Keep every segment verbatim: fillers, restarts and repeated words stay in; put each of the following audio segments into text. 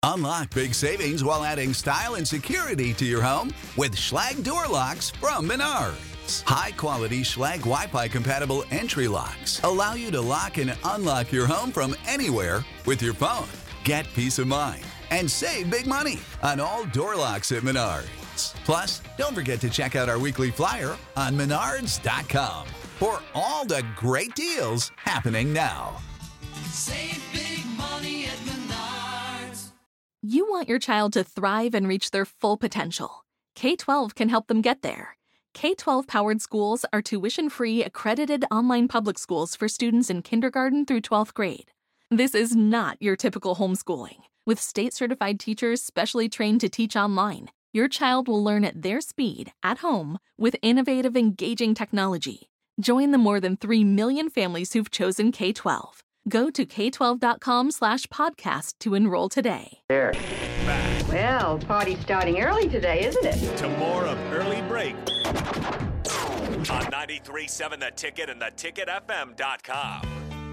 Unlock big savings while adding style and security to your home with Schlage door locks from Menards. High-quality Schlage Wi-Fi compatible entry locks allow you to lock and unlock your home from anywhere with your phone. Get peace of mind and save big money on all door locks at Menards. Plus, don't forget to check out our weekly flyer on menards dot com for all the great deals happening now. Save big money at Menards. You want your child to thrive and reach their full potential. K twelve can help them get there. K twelve powered schools are tuition-free, accredited online public schools for students in kindergarten through twelfth grade. This is not your typical homeschooling. With state-certified teachers specially trained to teach online, your child will learn at their speed, at home, with innovative, engaging technology. Join the more than three million families who've chosen K twelve. Go to k twelve dot com slash podcast to enroll today. There. Back Well, party's starting early today, isn't it? to more of Early Break on ninety-three point seven The Ticket and the ticket f m dot com.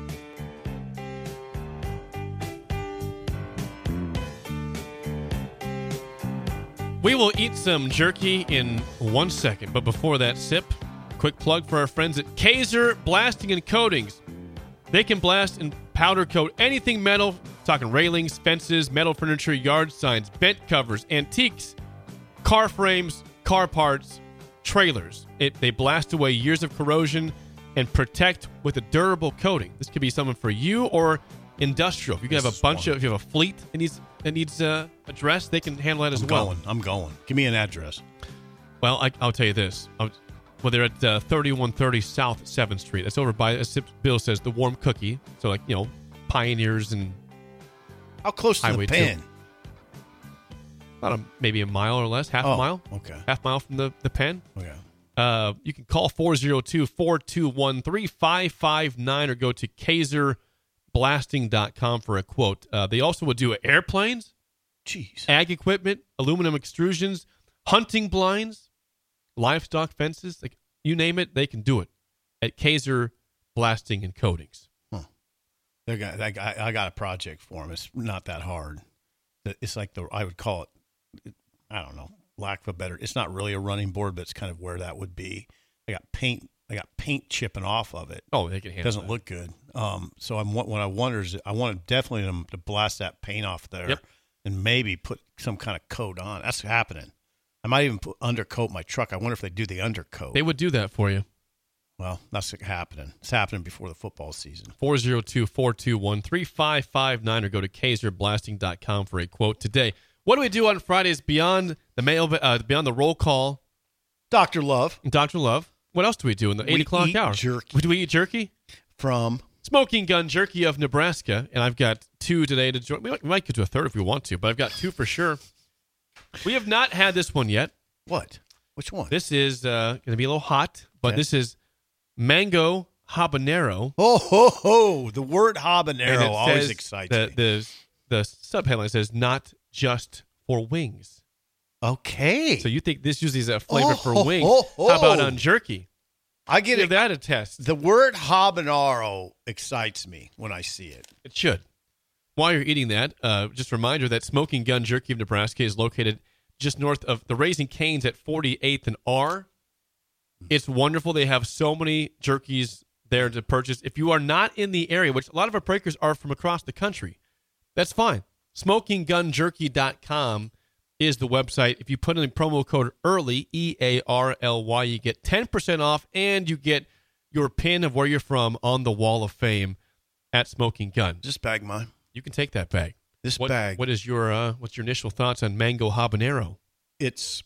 We will eat some jerky in one second, but before that sip, quick plug for our friends at Kaiser Blasting and Coatings. They can blast and powder coat anything metal, talking railings, fences, metal furniture, yard signs, bent covers, antiques, car frames, car parts, trailers. It, they blast away years of corrosion and protect with a durable coating. This could be something for you or industrial. If you This have a is bunch wonderful. of, if you have a fleet that needs that needs uh, addressed, they can handle that as I'm well. going. I'm going. Give me an address. Well, I, I'll tell you this. I'll, well, they're at uh, thirty-one thirty South seventh Street. That's over by, as Bill says, the Warm Cookie. So, like, you know, Pioneers and How close to Highway the two. pen? about a, maybe a mile or less, half Oh, a mile. okay. Half mile from the, the pen. Okay. Uh, you can call four oh two, four two one, three five five nine or go to kaiser blasting dot com for a quote. Uh, they also would do airplanes, Jeez. ag equipment, aluminum extrusions, hunting blinds, livestock fences. Like, you name it, they can do it at Kaiser Blasting and Coatings. They got, I, got, I got a project for them. It's not that hard. It's like the, I would call it, I don't know, lack of a better, it's not really a running board, but it's kind of where that would be. I got paint, I got paint chipping off of it. Oh, they can It handle doesn't that. look good. Um, so I'm what I wonder is I want definitely them to blast that paint off there Yep. and maybe put some kind of coat on. That's happening. I might even put undercoat my truck. I wonder if they do the undercoat. They would do that for you. Well, that's happening. It's happening before the football season. four oh two, four two one, three five five nine or go to kaiser blasting dot com for a quote today. What do we do on Fridays beyond the mail, uh, beyond the roll call? Doctor Love Doctor Love. What else do we do in the eight We o'clock eat hour? jerky. Do we eat jerky? from Smoking Gun Jerky of Nebraska, and I've got two today to join. We might, we might get to a third if we want to, but I've got two for sure. We have not had this one yet. what? Which one? This is uh, going to be a little hot, but Okay. this is mango habanero. Oh, ho, ho. The word And habanero it always says- excites the, me. The, the subheadline says, not just for wings. Okay. So you think this usually is a flavor Oh, for ho, wings. ho, ho. How about on jerky? I get Give it. that a test. The word habanero excites me when I see it. It should. While you're eating that, uh, just a reminder that Smoking Gun Jerky of Nebraska is located just north of the Raising Cane's at forty-eighth and R. It's wonderful. They have so many jerkies there to purchase. If you are not in the area, which a lot of our breakers are from across the country, that's fine. smoking gun jerky dot com is the website. If you put in the promo code EARLY, E A R L Y, you get ten percent off and you get your pin of where you're from on the Wall of Fame at Smoking Gun. Is this bag mine? You can take that bag. This What, bag. what is your uh, what's your initial thoughts on mango habanero? It's,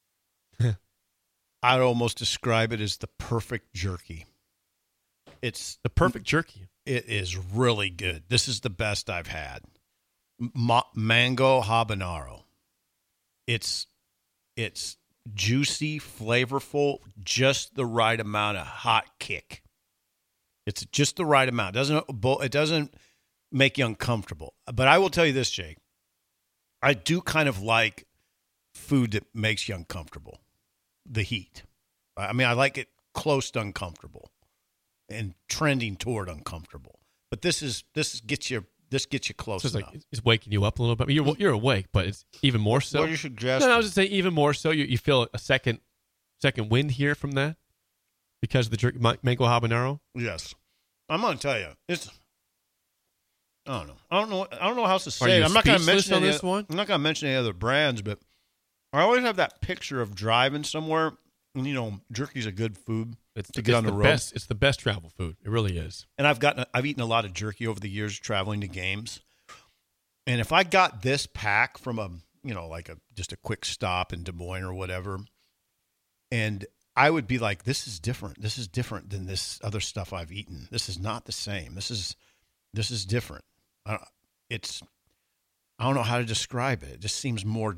I'd almost describe it as the perfect jerky. It's The perfect jerky. It is really good. This is the best I've had. Ma- mango habanero. It's it's juicy, flavorful, just the right amount of hot kick. It's just the right amount. It doesn't it doesn't make you uncomfortable. But I will tell you this, Jake. I do kind of like food that makes you uncomfortable. The heat. I mean, I like it close to uncomfortable and trending toward uncomfortable. But this is this gets you this gets you close So it's enough. like it's waking you up a little bit. You're you're awake, but it's even more so. What do you suggest? No, I was just saying even more so. You you feel a second second wind here from that because of the jerky, mango habanero. Yes, I'm gonna tell you, it's. I don't know. I don't know. I don't know how else to Are say you it. I'm not gonna speechless mention on any this oth- one? I'm not gonna mention any other brands, but I always have that picture of driving somewhere, and you know, jerky's a good food It's to the, get it's on the, the road. best. It's the best travel food. It really is. And I've gotten, I've eaten a lot of jerky over the years traveling to games. And if I got this pack from a, you know, like a just a quick stop in Des Moines or whatever, and I would be like, this is different. This is different than this other stuff I've eaten. This is not the same. This is, this is different. I, it's, I don't know how to describe it. It just seems more,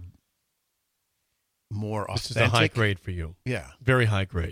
more authentic. This is a high grade for you. Yeah. Very high grade.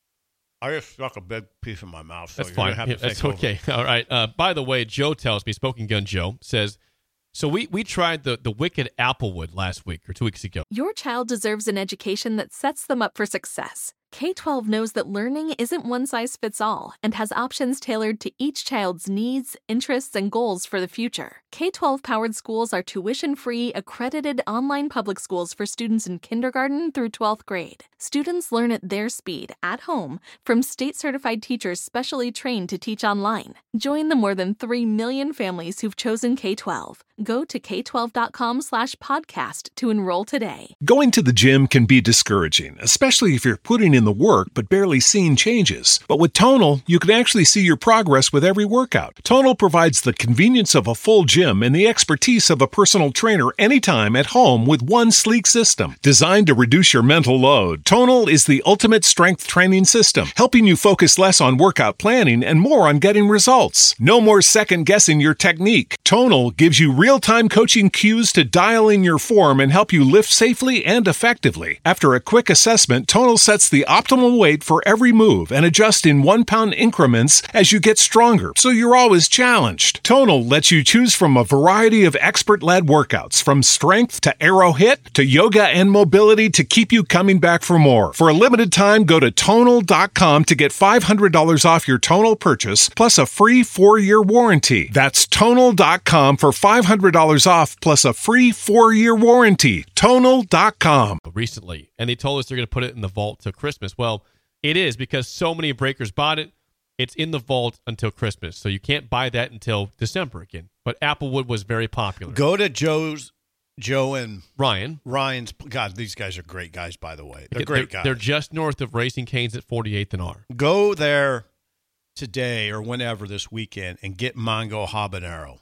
I just stuck a big piece in my mouth. So That's you're fine. gonna have to Yeah, that's take over. okay. All right. Uh, by the way, Joe tells me, Smoking Gun Joe says, so we, we tried the, the Wicked Applewood last week or two weeks ago. Your child deserves an education that sets them up for success. K twelve knows that learning isn't one size fits all and has options tailored to each child's needs, interests, and goals for the future. K twelve powered schools are tuition-free, accredited online public schools for students in kindergarten through twelfth grade. Students learn at their speed, at home, from state-certified teachers specially trained to teach online. Join the more than three million families who've chosen K twelve. Go to k twelve dot com slash podcast to enroll today. Going to the gym can be discouraging, especially if you're putting in the work but barely seeing changes. But with Tonal, you can actually see your progress with every workout. Tonal provides the convenience of a full gym and the expertise of a personal trainer anytime at home with one sleek system. Designed to reduce your mental load, Tonal is the ultimate strength training system, helping you focus less on workout planning and more on getting results. No more second-guessing your technique. Tonal gives you real-time coaching cues to dial in your form and help you lift safely and effectively. After a quick assessment, Tonal sets the optimal weight for every move and adjusts in one-pound increments as you get stronger, so you're always challenged. Tonal lets you choose from a variety of expert-led workouts, from strength to aero hit to yoga and mobility, to keep you coming back for more. For a limited time, go to tonal dot com to get five hundred dollars off your Tonal purchase, plus a free four-year warranty. That's tonal dot com for five hundred dollars off, plus a free four-year warranty. tonal dot com. Recently, and they told us they're going to put it in the vault till Christmas. Well, it is because so many breakers bought it. It's in the vault until Christmas, so you can't buy that until December again. But Applewood was very popular. Go to Joe's, Joe and Ryan. Ryan's. God, these guys are great guys, by the way. They're great guys. They're just north of Racing Canes at forty-eighth and R. Go there today or whenever this weekend and get mango habanero.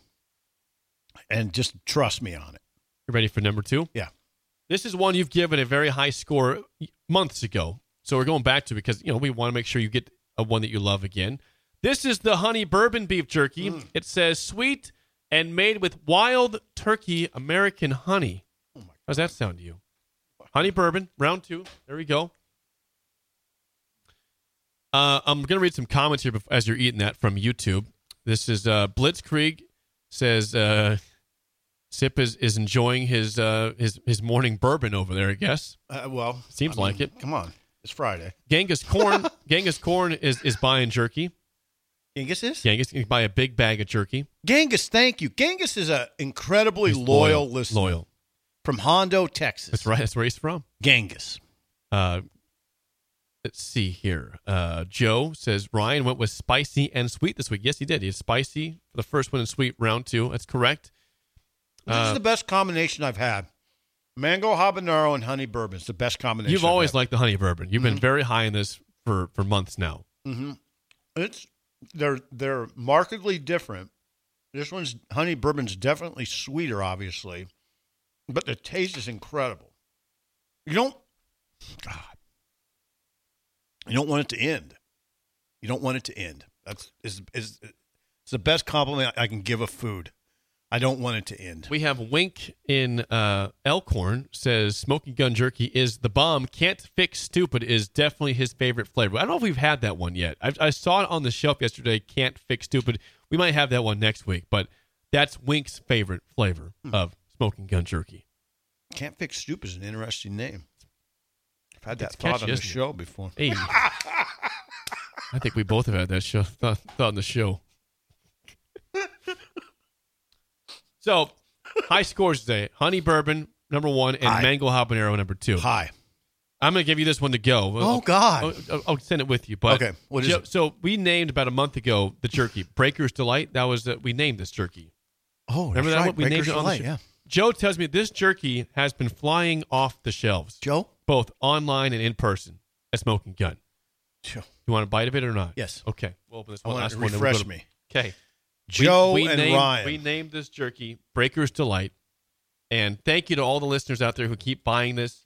And just trust me on it. You ready for number two? Yeah. This is one you've given a very high score months ago. So we're going back to because, you know, we want to make sure you get a one that you love again. This is the honey bourbon beef jerky. Mm. It says sweet and made with wild turkey American honey. Oh my God. How does that sound to you? Honey bourbon, round two. There we go. Uh, I'm going to read some comments here as you're eating that from YouTube. This is uh, Blitzkrieg says uh, Sip is, is enjoying his uh, his his morning bourbon over there, I guess. Uh, well, seems I like mean, it. Come on, it's Friday. Genghis Corn, Genghis Corn is, is buying jerky. Genghis is? Genghis can buy a big bag of jerky. Genghis, thank you. Genghis is an incredibly He's loyal, loyal listener. Loyal. From Hondo, Texas. That's right. That's where he's from. Genghis. Uh, let's see here. Uh, Joe says Ryan went with spicy and sweet this week. Yes, he did. He had spicy for the first one and sweet round two. That's correct. This uh, is the best combination I've had. Mango habanero and honey bourbon is the best combination. You've I've always had. liked the honey bourbon. You've Mm-hmm. been very high in this for, for months now. Mm-hmm. It's they're they're markedly different. This one's honey bourbon's definitely sweeter, obviously, but the taste is incredible. You don't, God, you don't want it to end. You don't want it to end. That's is is it's the best compliment I can give a food. I don't want it to end. We have Wink in uh, Elkhorn says Smoking Gun Jerky is the bomb. Can't Fix Stupid is definitely his favorite flavor. I don't know if we've had that one yet. I, I saw it on the shelf yesterday. Can't Fix Stupid. We might have that one next week, but that's Wink's favorite flavor hmm. of Smoking Gun Jerky. Can't Fix Stupid is an interesting name. I've had that it's thought catchy, on the isn't show it? before. Hey. I think we both have had that show, thought, thought on the show. So, high scores today. Honey bourbon, number one, and High. mango habanero, number two. High. I'm going to give you this one to go. Oh, God. I'll, I'll, I'll send it with you. But Okay, what is Joe, it? So, we named about a month ago the jerky. Breaker's Delight. That was, uh, we named this jerky. Oh, Remember that's that right. one? We Baker's named it on the Delight, show. yeah. Joe tells me this jerky has been flying off the shelves, Joe? both online and in person at Smoking Gun. Joe. You want a bite of it or not? Yes. Okay. We'll open this I one want last to one. then we'll refresh go to- me. Okay. Joe we, we and named, Ryan. We named this jerky Breaker's Delight. And thank you to all the listeners out there who keep buying this.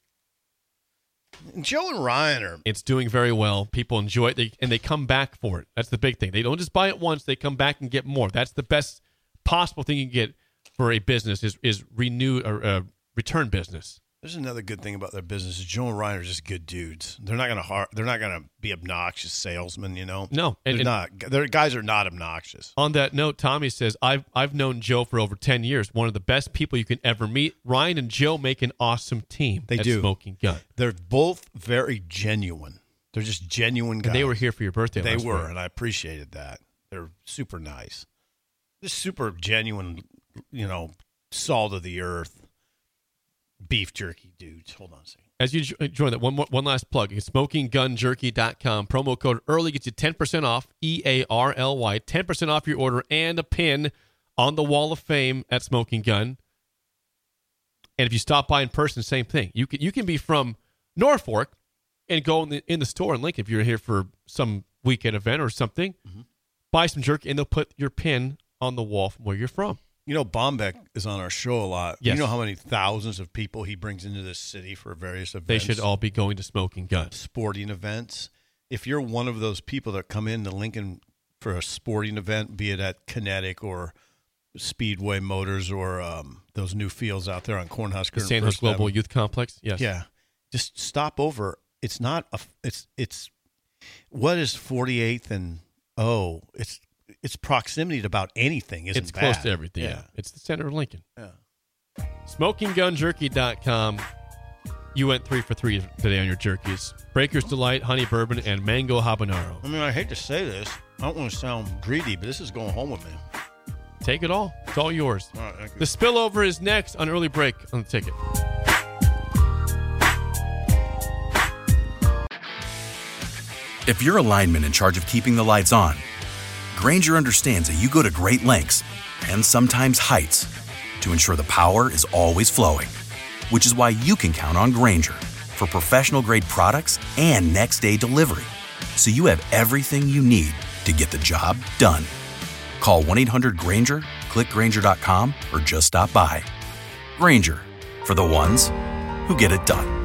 Joe and Ryan are. It's doing very well. People enjoy it, they, and they come back for it. That's the big thing. They don't just buy it once; they come back and get more. That's the best possible thing you can get for a business is is renew or uh, return business. There's another good thing about their business. Is Joe and Ryan are just good dudes. They're not gonna har- They're not gonna be obnoxious salesmen. You know. No, they're and- and- not. Their guys are not obnoxious. On that note, Tommy says, I've I've known Joe for over ten years. One of the best people you can ever meet. Ryan and Joe make an awesome team. They at do. Smoking Gun. They're both very genuine. They're just genuine guys. And they were here for your birthday. They last were, week. and I appreciated that. They're super nice. Just super genuine, you know, salt of the earth beef jerky dudes. Hold on a second. As you jo- join that, one more, one last plug. smoking gun jerky dot com. Promo code EARLY gets you ten percent off, E A R L Y, ten percent off your order and a pin on the Wall of Fame at Smoking Gun. And if you stop by in person, same thing. You can, you can be from Norfolk and go in the, in the store in Lincoln if you're here for some weekend event or something. Mm-hmm. Buy some jerky, and they'll put your pin on the wall from where you're from. You know, Bombeck is on our show a lot. Yes. You know how many thousands of people he brings into this city for various events? They should all be going to Smoking Gun. Sporting events. If you're one of those people that come into Lincoln for a sporting event, be it at Kinetic or Speedway Motors or um, those new fields out there on Cornhusker The and San Jose First Global Avenue. Youth Complex. Yes. Yeah, just stop over. It's not a. It's it's. What is forty-eighth and oh, it's it's proximity to about anything. Isn't It's close bad. to everything. Yeah. Yeah. It's the center of Lincoln. Yeah. smoking gun jerky dot com. You went three for three today on your jerkies. Breaker's Delight, Honey Bourbon, and Mango Habanero. I mean, I hate to say this. I don't want to sound greedy, but this is going home with me. Take it all. It's all yours. All right, thank you. The spillover is next on Early Break on the Ticket. If you're a lineman in charge of keeping the lights on, Grainger understands that you go to great lengths and sometimes heights to ensure the power is always flowing, which is why you can count on Grainger for professional-grade products and next-day delivery, so you have everything you need to get the job done. Call one eight hundred Grainger, click Grainger dot com, or just stop by. Grainger, for the ones who get it done.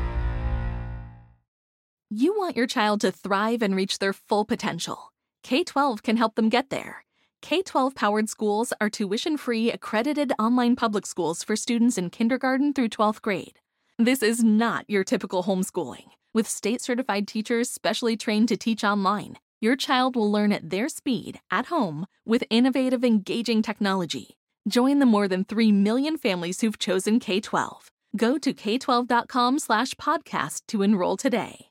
You want your child to thrive and reach their full potential. K twelve can help them get there. K twelve powered schools are tuition-free, accredited online public schools for students in kindergarten through twelfth grade. This is not your typical homeschooling. With state-certified teachers specially trained to teach online, your child will learn at their speed, at home, with innovative, engaging technology. Join the more than three million families who've chosen K twelve. Go to K twelve dot com slash podcast to enroll today.